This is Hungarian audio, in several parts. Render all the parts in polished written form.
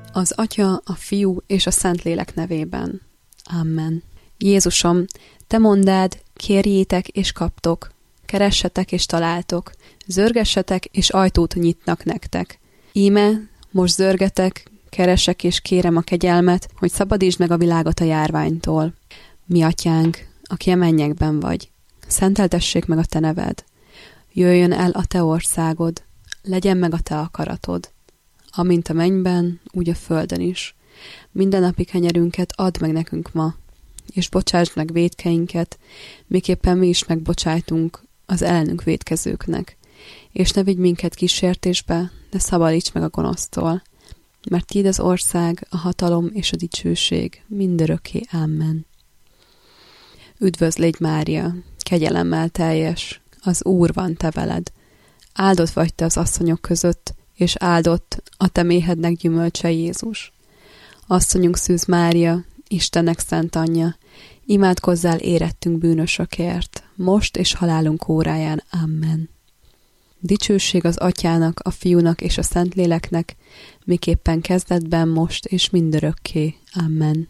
Az Atya, a Fiú és a Szentlélek nevében. Amen. Jézusom, Te mondád, kérjétek és kaptok, keressetek és találtok, zörgessetek és ajtót nyitnak nektek. Íme, most zörgetek, keresek és kérem a kegyelmet, hogy szabadítsd meg a világot a járványtól. Mi Atyánk, aki a mennyekben vagy, szenteltessék meg a Te neved. Jöjjön el a Te országod, legyen meg a Te akaratod, amint a mennyben, úgy a földön is. Mindennapi kenyerünket add meg nekünk ma, és bocsásd meg vétkeinket, miképpen mi is megbocsájtunk az ellenünk vétkezőknek. És ne vigy minket kísértésbe, de szabadíts meg a gonosztól, mert Tiéd az ország, a hatalom és a dicsőség mindörökké. Amen. Üdvözl légy, Mária, kegyelemmel teljes, az Úr van te veled. Áldott vagy te az asszonyok között, és áldott a te méhednek gyümölcse Jézus. Asszonyunk Szűz Mária, Istennek szent anyja, imádkozzál érettünk bűnösökért, most és halálunk óráján. Amen. Dicsőség az Atyának, a Fiúnak és a Szentléleknek, miképpen kezdetben, most és mindörökké. Amen.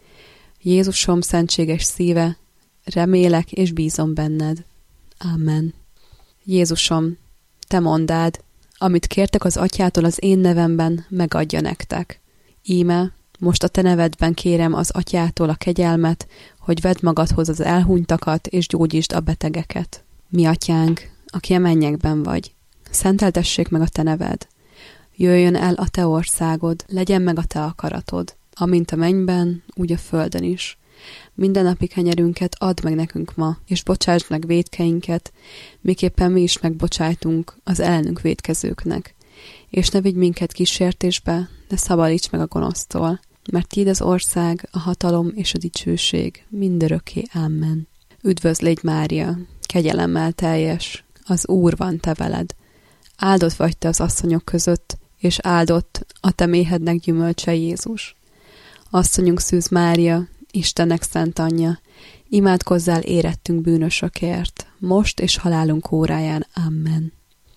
Jézusom szentséges szíve, remélek és bízom benned. Amen. Jézusom, Te mondád, amit kértek az Atyától az én nevemben, megadja nektek. Íme, most a Te nevedben kérem az Atyától a kegyelmet, hogy vedd magadhoz az elhunytakat, és gyógyítsd a betegeket. Mi Atyánk, aki a mennyekben vagy, szenteltessék meg a Te neved. Jöjjön el a Te országod, legyen meg a Te akaratod, amint a mennyben, úgy a földön is. Mindennapi kenyerünket add meg nekünk ma, és bocsásd meg vétkeinket, miképpen mi is megbocsájtunk az ellenünk vétkezőknek. És ne vigy minket kísértésbe, de szabadíts meg a gonosztól, mert Tiéd az ország, a hatalom és a dicsőség mindörökké. Amen. Üdvözl légy, Mária, kegyelemmel teljes, az Úr van te veled. Áldott vagy te az asszonyok között, és áldott a te méhednek gyümölcse Jézus. Asszonyunk Szűz Mária, Istennek szent anyja, imádkozzál érettünk bűnösökért, most és halálunk óráján. Amen.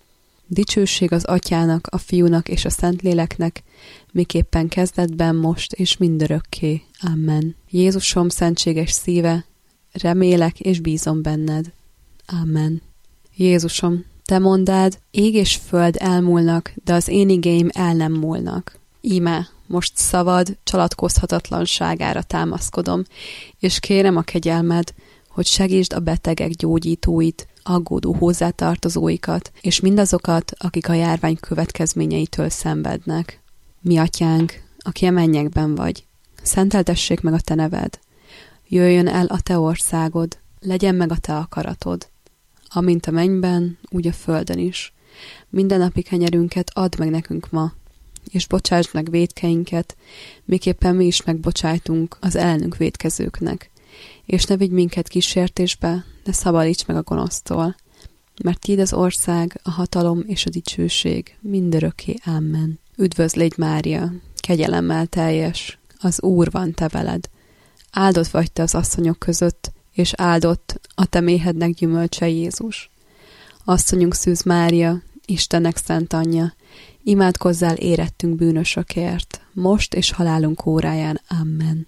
Dicsőség az Atyának, a Fiúnak és a Szentléleknek, miképpen kezdetben, most és mindörökké. Amen. Jézusom szentséges szíve, remélek és bízom benned. Amen. Jézusom, Te mondád, ég és föld elmúlnak, de az én igéim el nem múlnak. Íme, most szavad csalatkozhatatlanságára támaszkodom, és kérem a kegyelmed, hogy segítsd a betegek gyógyítóit, aggódó hozzátartozóikat, és mindazokat, akik a járvány következményeitől szenvednek. Mi Atyánk, aki a mennyekben vagy, szenteltessék meg a Te neved. Jöjjön el a Te országod, legyen meg a Te akaratod, amint a mennyben, úgy a földön is. Mindennapi kenyerünket add meg nekünk ma, és bocsásd meg vétkeinket, miképpen mi is megbocsájtunk az ellenünk vétkezőknek. És ne vigy minket kísértésbe, de szabadíts meg a gonosztól, mert Tiéd az ország, a hatalom és a dicsőség mindörökké. Amen. Üdvözl légy, Mária, kegyelemmel teljes, az Úr van te veled. Áldott vagy te az asszonyok között, és áldott a te méhednek gyümölcse Jézus. Asszonyunk Szűz Mária, Istennek szent anyja, imádkozzál érettünk bűnösökért, most és halálunk óráján. Amen.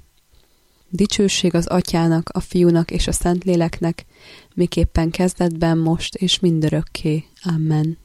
Dicsőség az Atyának, a Fiúnak és a Szentléleknek, miképpen kezdetben, most és mindörökké. Amen.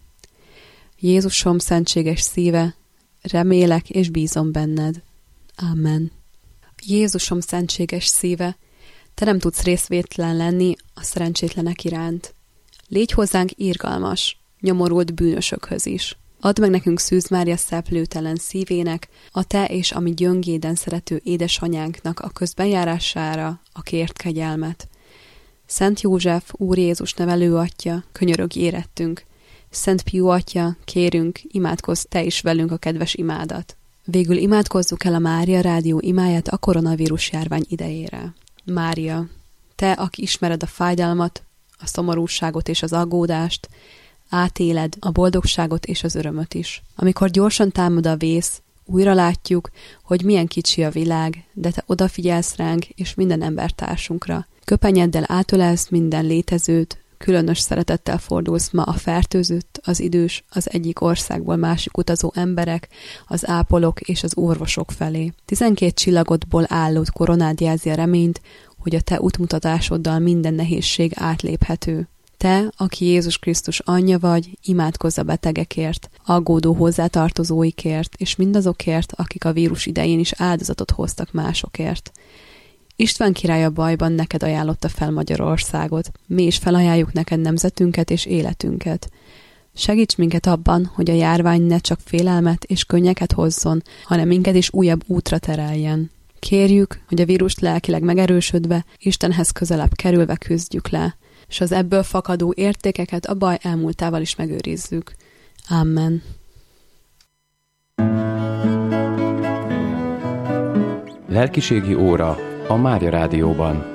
Jézusom szentséges szíve, remélek és bízom benned. Amen. Jézusom szentséges szíve, Te nem tudsz részvétlen lenni a szerencsétlenek iránt. Légy hozzánk irgalmas, nyomorult bűnösökhöz is. Add meg nekünk Szűz Mária szeplőtelen szívének, a Te és a mi gyöngéden szerető édesanyánknak a közbenjárására a kért kegyelmet. Szent József, Úr Jézus nevelő atya, könyörögj érettünk. Szent Pius atya, kérünk, imádkozz te is velünk a kedves imádat. Végül imádkozzuk el a Mária Rádió imáját a koronavírus járvány idejére. Mária, Te, aki ismered a fájdalmat, a szomorúságot és az aggódást, átéled a boldogságot és az örömöt is. Amikor gyorsan támad a vész, újra látjuk, hogy milyen kicsi a világ, de Te odafigyelsz ránk és minden embertársunkra. Köpenyeddel átölelsz minden létezőt, különös szeretettel fordulsz ma a fertőzött, az idős, az egyik országból másik utazó emberek, az ápolók és az orvosok felé. 12 csillagodból álló koronád jelzi a reményt, hogy a te útmutatásoddal minden nehézség átléphető. Te, aki Jézus Krisztus anyja vagy, imádkozz a betegekért, aggódó hozzátartozóikért, és mindazokért, akik a vírus idején is áldozatot hoztak másokért. István király a bajban neked ajánlotta fel Magyarországot. Mi is felajánljuk neked nemzetünket és életünket. Segíts minket abban, hogy a járvány ne csak félelmet és könnyeket hozzon, hanem minket is újabb útra tereljen. Kérjük, hogy a vírust lelkileg megerősödve, Istenhez közelebb kerülve küzdjük le, és az ebből fakadó értékeket a baj elmúltával is megőrizzük. Amen. Lelkiségi óra a Mária Rádióban.